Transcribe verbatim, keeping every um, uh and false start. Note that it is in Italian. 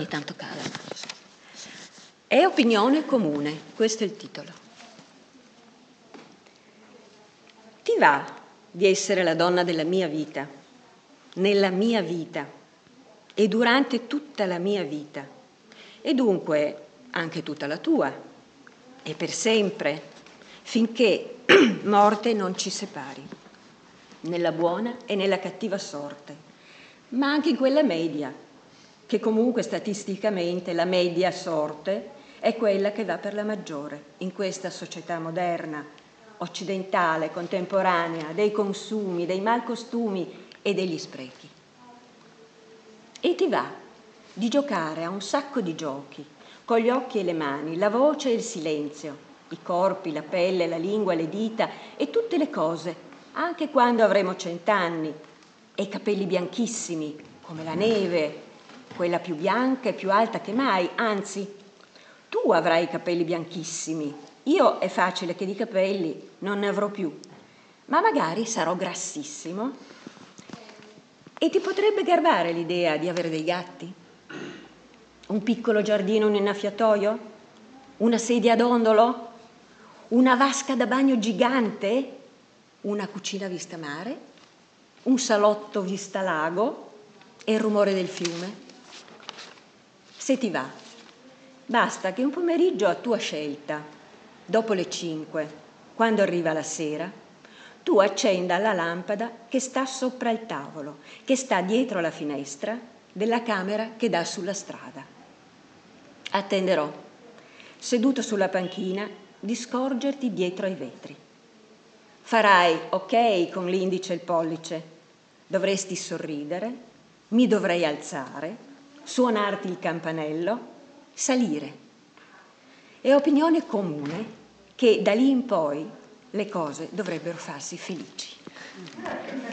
ogni tanto cala. È opinione comune, questo è il titolo. Ti va di essere la donna della mia vita, nella mia vita e durante tutta la mia vita, e dunque anche tutta la tua, e per sempre, finché morte non ci separi, nella buona e nella cattiva sorte, ma anche in quella media, che comunque statisticamente la media sorte è quella che va per la maggiore in questa società moderna, occidentale, contemporanea, dei consumi, dei malcostumi e degli sprechi. E ti va di giocare a un sacco di giochi, con gli occhi e le mani, la voce e il silenzio, i corpi, la pelle, la lingua, le dita e tutte le cose, anche quando avremo cent'anni e i capelli bianchissimi, come la neve, quella più bianca e più alta che mai, anzi, tu avrai i capelli bianchissimi, io è facile che di capelli non ne avrò più, ma magari sarò grassissimo e ti potrebbe garbare l'idea di avere dei gatti? Un piccolo giardino in innaffiatoio? Una sedia a dondolo? Una vasca da bagno gigante? Una cucina vista mare? Un salotto vista lago? E il rumore del fiume? Se ti va, basta che un pomeriggio a tua scelta, dopo le cinque, quando arriva la sera, tu accenda la lampada che sta sopra il tavolo, che sta dietro la finestra della camera che dà sulla strada. Attenderò, seduto sulla panchina, di scorgerti dietro ai vetri. Farai ok con l'indice e il pollice, dovresti sorridere, mi dovrei alzare, suonarti il campanello, salire. È opinione comune che da lì in poi le cose dovrebbero farsi felici.